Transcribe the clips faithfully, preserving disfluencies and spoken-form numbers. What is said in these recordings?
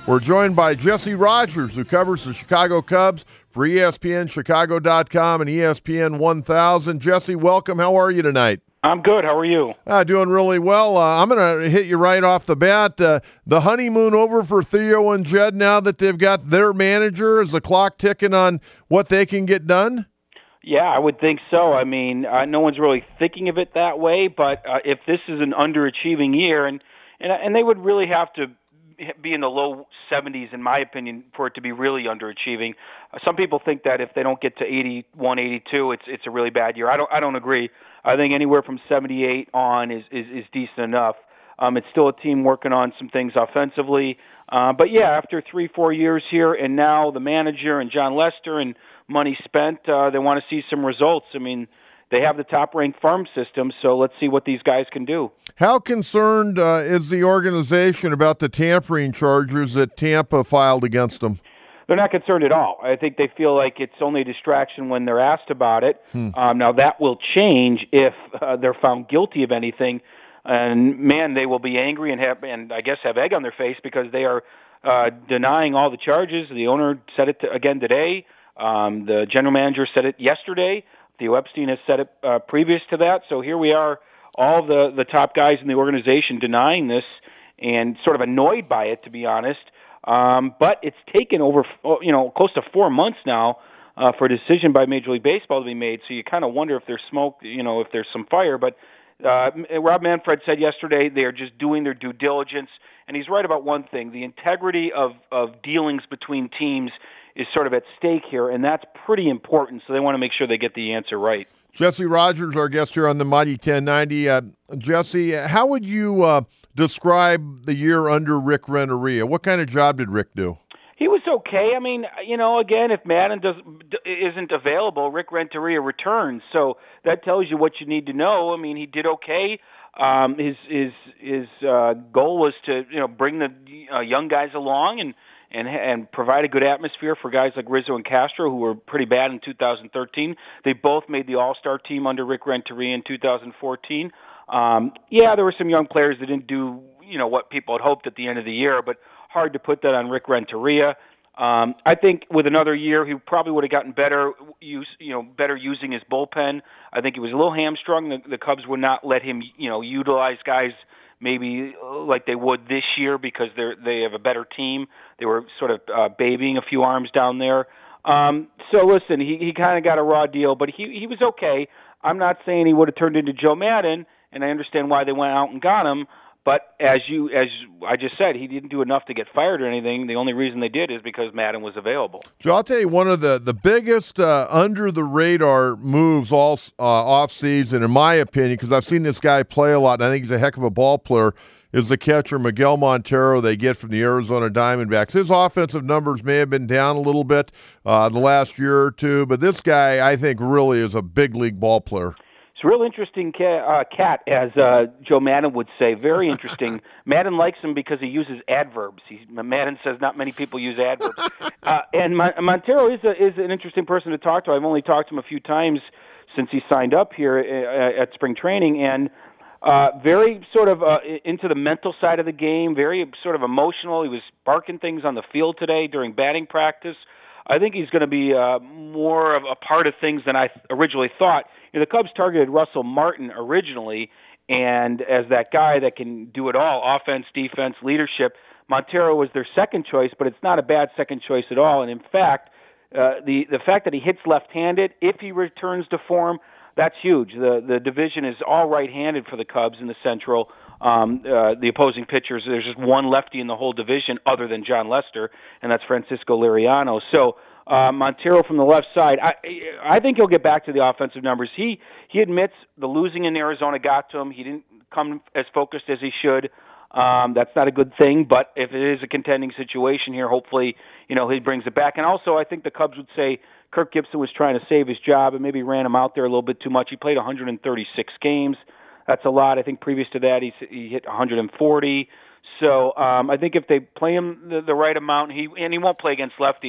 We're joined by Jesse Rogers, who covers the Chicago Cubs for E S P N Chicago dot com and E S P N one thousand. Jesse, welcome. How are you tonight? I'm good. How are you? Uh, doing really well. Uh, I'm going to hit you right off the bat. Uh, the honeymoon over for Theo and Jed now that they've got their manager. Is the clock ticking on what they can get done? Yeah, I would think so. I mean, uh, no one's really thinking of it that way, but uh, if this is an underachieving year, and, and and they would really have to be in the low seventies, in my opinion, for it to be really underachieving. Uh, some people think that if they don't get to eighty-one, eighty-two, it's it's a really bad year. I don't I don't agree. I think anywhere from seventy-eight on is, is, is decent enough. Um, it's still a team working on some things offensively. Uh, but, yeah, after three, four years here, and now the manager and John Lester and money spent, uh, they want to see some results. I mean, they have the top-ranked farm system, so let's see what these guys can do. How concerned uh, is the organization about the tampering charges that Tampa filed against them? They're not concerned at all. I think they feel like it's only a distraction when they're asked about it. Hmm. Um, now, that will change if uh, they're found guilty of anything. And, man, they will be angry and, have, and I guess have egg on their face because they are uh, denying all the charges. The owner said it to, again today. Um, the general manager said it yesterday. Theo Epstein has said it uh, previous to that. So here we are, all the, the top guys in the organization denying this and sort of annoyed by it, to be honest. Um, but it's taken over, you know, close to four months now uh, for a decision by Major League Baseball to be made. So you kind of wonder if there's smoke, you know, if there's some fire. But uh, Rob Manfred said yesterday they are just doing their due diligence. And he's right about one thing. The integrity of, of dealings between teams is sort of at stake here, and that's pretty important. So they want to make sure they get the answer right. Jesse Rogers, our guest here on the Mighty ten ninety. Uh, Jesse, how would you uh, describe the year under Rick Renteria? What kind of job did Rick do? He was okay. I mean, you know, again, if Madden does, isn't available, Rick Renteria returns. So that tells you what you need to know. I mean, he did okay. Um, his his his uh, goal was to you know bring the uh, young guys along and. And, and provide a good atmosphere for guys like Rizzo and Castro, who were pretty bad in two thousand thirteen. They both made the All-Star team under Rick Renteria in two thousand fourteen. Um, yeah, there were some young players that didn't do, you know, what people had hoped at the end of the year, but hard to put that on Rick Renteria. Um, I think with another year, he probably would have gotten better, use, you know, better using his bullpen. I think he was a little hamstrung. The, the Cubs would not let him, you know, utilize guys maybe like they would this year because they they have a better team. They were sort of uh, babying a few arms down there. Um, so listen, he, he kind of got a raw deal, but he he was okay. I'm not saying he would have turned into Joe Madden, and I understand why they went out and got him. But as you as I just said, he didn't do enough to get fired or anything. The only reason they did is because Madden was available. So I'll tell you one of the, the biggest uh, under-the-radar moves all uh, off-season, in my opinion, because I've seen this guy play a lot, and I think he's a heck of a ball player, is the catcher Miguel Montero they get from the Arizona Diamondbacks. His offensive numbers may have been down a little bit uh, the last year or two, but this guy, I think, really is a big-league ball player. It's a real interesting cat, uh, cat as uh, Joe Madden would say. Very interesting. Madden likes him because he uses adverbs. He, Madden says not many people use adverbs. uh, and Mon- Montero is a, is an interesting person to talk to. I've only talked to him a few times since he signed up here at, at spring training, and uh, very sort of uh, into the mental side of the game, very sort of emotional. He was barking things on the field today during batting practice. I think he's going to be uh, more of a part of things than I originally thought. You know, the Cubs targeted Russell Martin originally, and as that guy that can do it all, offense, defense, leadership, Montero was their second choice, but it's not a bad second choice at all. And in fact, uh, the, the fact that he hits left-handed, if he returns to form, that's huge. The, the division is all right-handed for the Cubs in the Central. Um, uh, the opposing pitchers, there's just one lefty in the whole division other than John Lester, and that's Francisco Liriano. So uh, Montero from the left side, I, I think he'll get back to the offensive numbers. He he admits the losing in Arizona got to him. He didn't come as focused as he should. Um, that's not a good thing, but if it is a contending situation here, hopefully, you know, he brings it back. And also, I think the Cubs would say Kirk Gibson was trying to save his job and maybe ran him out there a little bit too much. He played one hundred thirty-six games. That's a lot. I think previous to that, he, he hit one hundred forty. So um, I think if they play him the, the right amount, he and he won't play against lefties.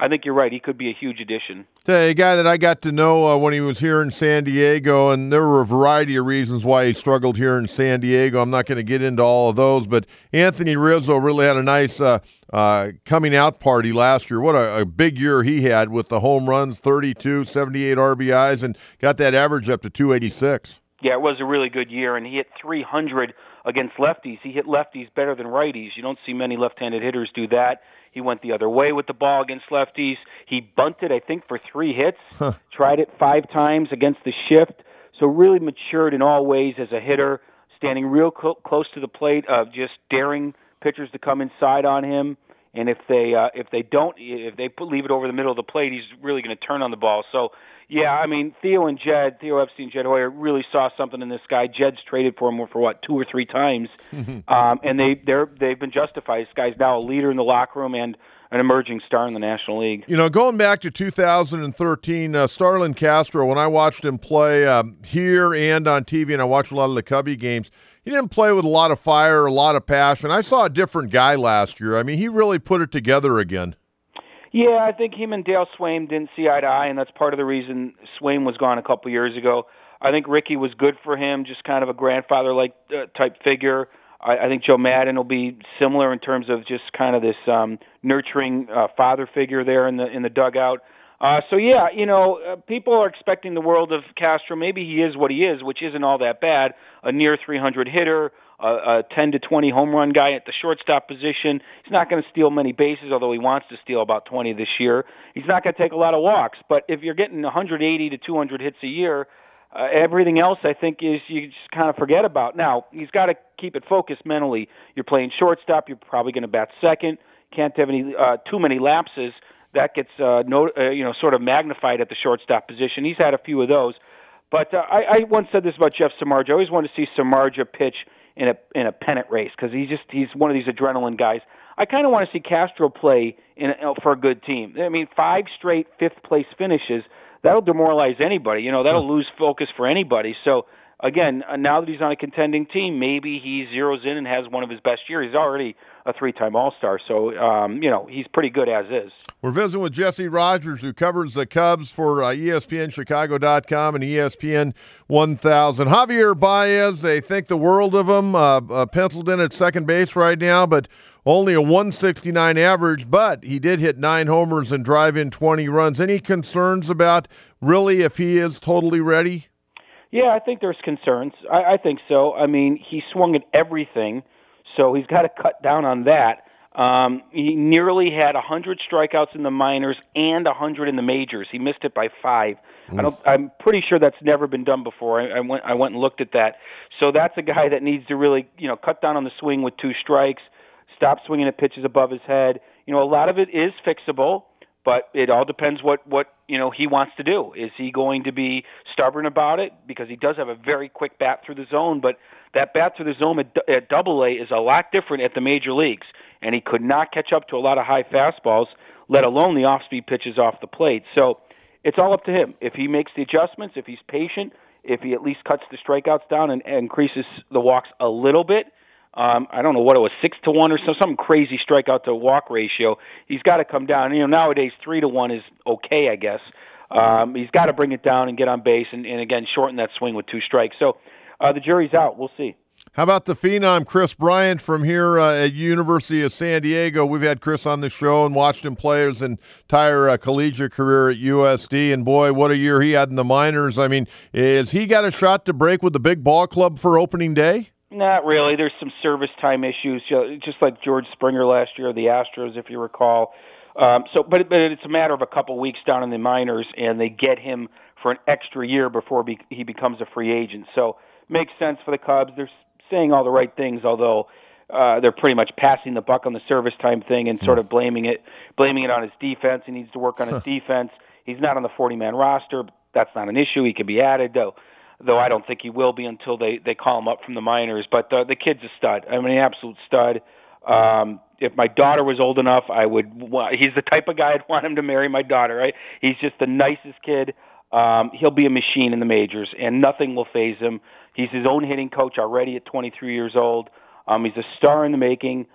I think you're right. He could be a huge addition. A guy that I got to know uh, when he was here in San Diego, and there were a variety of reasons why he struggled here in San Diego. I'm not going to get into all of those, but Anthony Rizzo really had a nice uh, uh, coming out party last year. What a, a big year he had with the home runs, thirty-two, seventy-eight R B Is, and got that average up to two eighty-six. Yeah, it was a really good year, and he hit three hundred against lefties. He hit lefties better than righties. You don't see many left-handed hitters do that. He went the other way with the ball against lefties. He bunted, I think, for three hits, huh. tried it five times against the shift. So really matured in all ways as a hitter, standing real cl- close to the plate, of uh, just daring pitchers to come inside on him. And if they uh, if they don't, if they put, leave it over the middle of the plate, he's really going to turn on the ball. So, yeah, I mean, Theo and Jed, Theo Epstein, Jed Hoyer really saw something in this guy. Jed's traded for him for, what, two or three times. um, and they, they're, they've been justified. This guy's now a leader in the locker room and an emerging star in the National League. You know, going back to two thousand thirteen, uh, Starlin Castro, when I watched him play um, here and on T V, and I watched a lot of the Cubby games, he didn't play with a lot of fire, a lot of passion. I saw a different guy last year. I mean, he really put it together again. Yeah, I think him and Dale Swaim didn't see eye to eye, and that's part of the reason Swaim was gone a couple years ago. I think Ricky was good for him, just kind of a grandfather-like uh, type figure. I, I think Joe Maddon will be similar in terms of just kind of this um, nurturing uh, father figure there in the in the dugout. Uh, so, yeah, you know, uh, people are expecting the world of Castro. Maybe he is what he is, which isn't all that bad, a near three hundred hitter, a ten to twenty home run guy at the shortstop position. He's not going to steal many bases, although he wants to steal about twenty this year. He's not going to take a lot of walks, but if you're getting one hundred eighty to two hundred hits a year, uh, everything else I think is you just kind of forget about. Now, he's got to keep it focused mentally. You're playing shortstop. You're probably going to bat second. Can't have any uh, too many lapses. That gets uh, no, uh, you know, sort of magnified at the shortstop position. He's had a few of those. But uh, I, I once said this about Jeff Samardzija. I always wanted to see Samardzija pitch in a in a pennant race because he's just he's one of these adrenaline guys. I kind of want to see Castro play in a, for a good team. I mean, five straight fifth place finishes, that'll demoralize anybody. You know, that'll lose focus for anybody. So again, now that he's on a contending team, maybe he zeroes in and has one of his best years. He's already a three-time All-Star, so um, you know he's pretty good as is. We're visiting with Jesse Rogers, who covers the Cubs for uh, E S P N Chicago dot com and E S P N one thousand. Javier Baez, they think the world of him, uh, uh, penciled in at second base right now, but only a one sixty-nine average, but he did hit nine homers and drive in twenty runs. Any concerns about really if he is totally ready? Yeah, I think there's concerns. I, I think so. I mean, he swung at everything. So he's got to cut down on that. Um, he nearly had one hundred strikeouts in the minors and one hundred in the majors. He missed it by five. Mm. I don't, I'm pretty sure that's never been done before. I, I went I went and looked at that. So that's a guy that needs to really, you know, cut down on the swing with two strikes, stop swinging at pitches above his head. You know, a lot of it is fixable, but it all depends what, what you know he wants to do. Is he going to be stubborn about it? Because he does have a very quick bat through the zone, but that bat through the zone at, at Double A is a lot different at the major leagues, and he could not catch up to a lot of high fastballs, let alone the off-speed pitches off the plate. So it's all up to him. If he makes the adjustments, if he's patient, if he at least cuts the strikeouts down and, and increases the walks a little bit, um, I don't know what it was, six to one or so, some crazy strikeout to walk ratio. He's got to come down. You know, nowadays three to one is okay, I guess. Um, he's got to bring it down and get on base, and, and again shorten that swing with two strikes. So. Uh, the jury's out. We'll see. How about the phenom, Chris Bryant, from here uh, at University of San Diego? We've had Chris on the show and watched him play his entire uh, collegiate career at U S D, and boy, what a year he had in the minors. I mean, is he got a shot to break with the big ball club for opening day? Not really. There's some service time issues, just like George Springer last year, the Astros, if you recall. Um, so, but, but it's a matter of a couple weeks down in the minors, and they get him for an extra year before be, he becomes a free agent. So, makes sense for the Cubs. They're saying all the right things, although uh, they're pretty much passing the buck on the service time thing and sort of blaming it, blaming it on his defense. He needs to work on his defense. He's not on the forty-man roster. That's not an issue. He could be added, though. Though I don't think he will be until they, they call him up from the minors. But uh, the kid's a stud. I mean, an absolute stud. Um, if my daughter was old enough, I would. He's the type of guy I'd want him to marry my daughter. Right? He's just the nicest kid. Um, he'll be a machine in the majors, and nothing will faze him. He's his own hitting coach already at twenty-three years old. Um, he's a star in the making.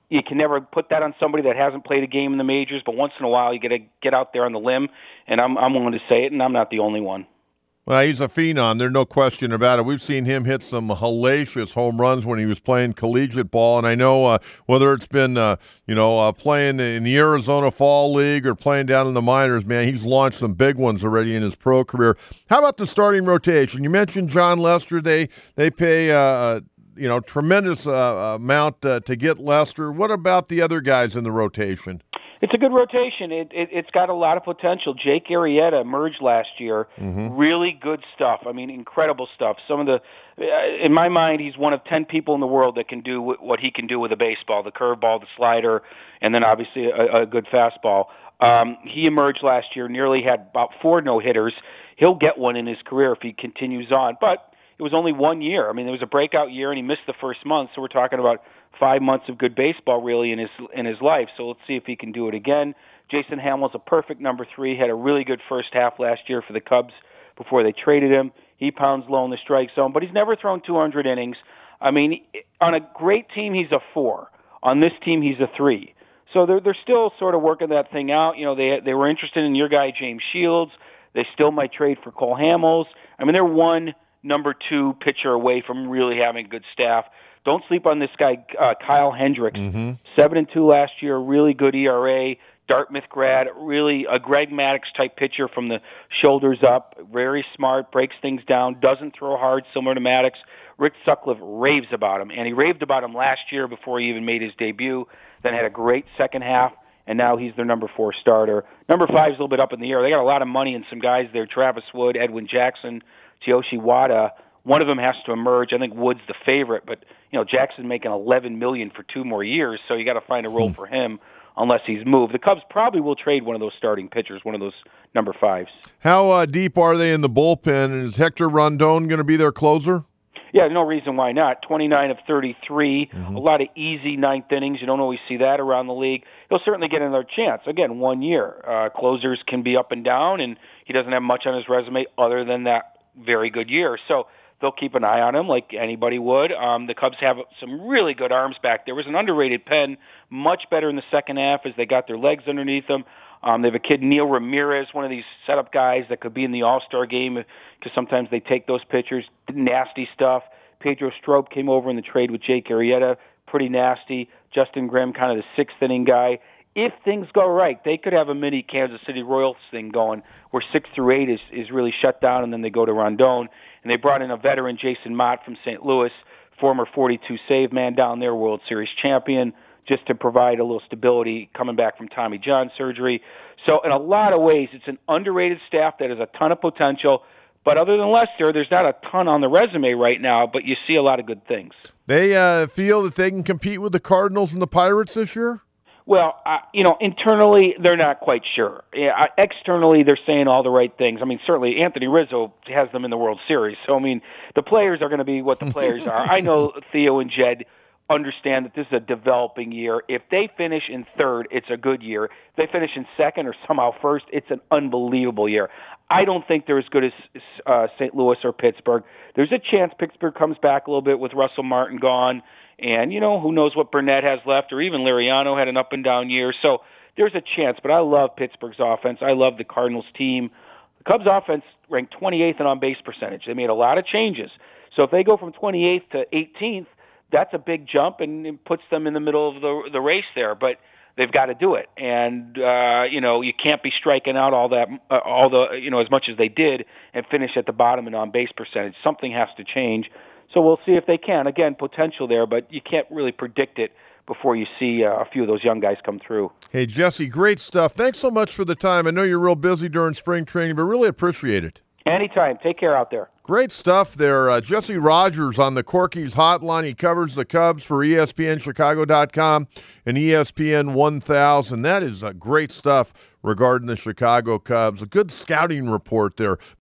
you can never put that on somebody that hasn't played a game in the majors, but once in a while you got to get out there on the limb, and I'm I'm willing to say it, and I'm not the only one. Well, he's a phenom. There's no question about it. We've seen him hit some hellacious home runs when he was playing collegiate ball, and I know uh, whether it's been uh, you know uh, playing in the Arizona Fall League or playing down in the minors, man, he's launched some big ones already in his pro career. How about the starting rotation? You mentioned John Lester. They they pay uh, you know tremendous uh, amount uh, to get Lester. What about the other guys in the rotation? It's a good rotation. It, it, it's got a lot of potential. Jake Arrieta emerged last year. Mm-hmm. Really good stuff. I mean, incredible stuff. Some of the, uh, in my mind, he's one of ten people in the world that can do w- what he can do with a baseball, the curveball, the slider, and then obviously a, a good fastball. Um, he emerged last year, nearly had about four no-hitters. He'll get one in his career if he continues on. But it was only one year. I mean, it was a breakout year, and he missed the first month, so we're talking about five months of good baseball really in his in his life. So let's see if he can do it again. Jason Hamill's a perfect number three. Had a really good first half last year for the Cubs before they traded him. He pounds low in the strike zone, but he's never thrown two hundred innings. I mean, on a great team, he's a four. On this team, he's a three. So they're they're still sort of working that thing out. You know, they they were interested in your guy James Shields. They still might trade for Cole Hamels. I mean, they're one number two pitcher away from really having a good staff. Don't sleep on this guy, uh, Kyle Hendricks. Mm-hmm. Seven and two last year, really good E R A. Dartmouth grad, really a Greg Maddux type pitcher from the shoulders up. Very smart, breaks things down, doesn't throw hard, similar to Maddux. Rick Sutcliffe raves about him, and he raved about him last year before he even made his debut. Then had a great second half, and now he's their number four starter. Number five is a little bit up in the air. They got a lot of money in some guys there: Travis Wood, Edwin Jackson, Yoshi Wada. One of them has to emerge. I think Wood's the favorite, but you know Jackson's making eleven million dollars for two more years, so you got to find a role for him unless he's moved. The Cubs probably will trade one of those starting pitchers, one of those number fives. How uh, deep are they in the bullpen? And is Hector Rondon going to be their closer? Yeah, no reason why not. twenty-nine of thirty-three, mm-hmm. A lot of easy ninth innings. You don't always see that around the league. He'll certainly get another chance. Again, one year. Uh, closers can be up and down, and he doesn't have much on his resume other than that very good year. So they'll keep an eye on him like anybody would. Um, the Cubs have some really good arms back there. It was an underrated pen, much better in the second half as they got their legs underneath them. Um, they have a kid, Neil Ramirez, one of these setup guys that could be in the All-Star game because sometimes they take those pitchers. Nasty stuff. Pedro Strop came over in the trade with Jake Arrieta. Pretty nasty. Justin Grimm, kind of the sixth inning guy. If things go right, they could have a mini Kansas City Royals thing going where six through eight is, is really shut down, and then they go to Rondon. And they brought in a veteran, Jason Mott from Saint Louis, former forty-two save man down there, World Series champion, just to provide a little stability coming back from Tommy John surgery. So in a lot of ways, it's an underrated staff that has a ton of potential. But other than Lester, there's not a ton on the resume right now, but you see a lot of good things. They uh, feel that they can compete with the Cardinals and the Pirates this year? Well, uh, you know, internally, they're not quite sure. Yeah, externally, they're saying all the right things. I mean, certainly Anthony Rizzo has them in the World Series. So, I mean, the players are going to be what the players are. I know Theo and Jed understand that this is a developing year. If they finish in third, it's a good year. If they finish in second or somehow first, it's an unbelievable year. I don't think they're as good as uh, Saint Louis or Pittsburgh. There's a chance Pittsburgh comes back a little bit with Russell Martin gone. And, you know, who knows what Burnett has left, or even Liriano had an up-and-down year. So there's a chance. But I love Pittsburgh's offense. I love the Cardinals team. The Cubs' offense ranked twenty-eighth in on-base percentage. They made a lot of changes. So if they go from twenty-eighth to eighteenth, that's a big jump, and it puts them in the middle of the the race there. But they've got to do it. And, uh, you know, you can't be striking out all that, uh, all the, you know, as much as they did and finish at the bottom in on-base percentage. Something has to change. So we'll see if they can. Again, potential there, but you can't really predict it before you see uh, a few of those young guys come through. Hey, Jesse, great stuff. Thanks so much for the time. I know you're real busy during spring training, but really appreciate it. Anytime. Take care out there. Great stuff there. Uh, Jesse Rogers on the Corky's Hotline. He covers the Cubs for E S P N Chicago dot com and E S P N one thousand. That is uh, great stuff regarding the Chicago Cubs. A good scouting report there.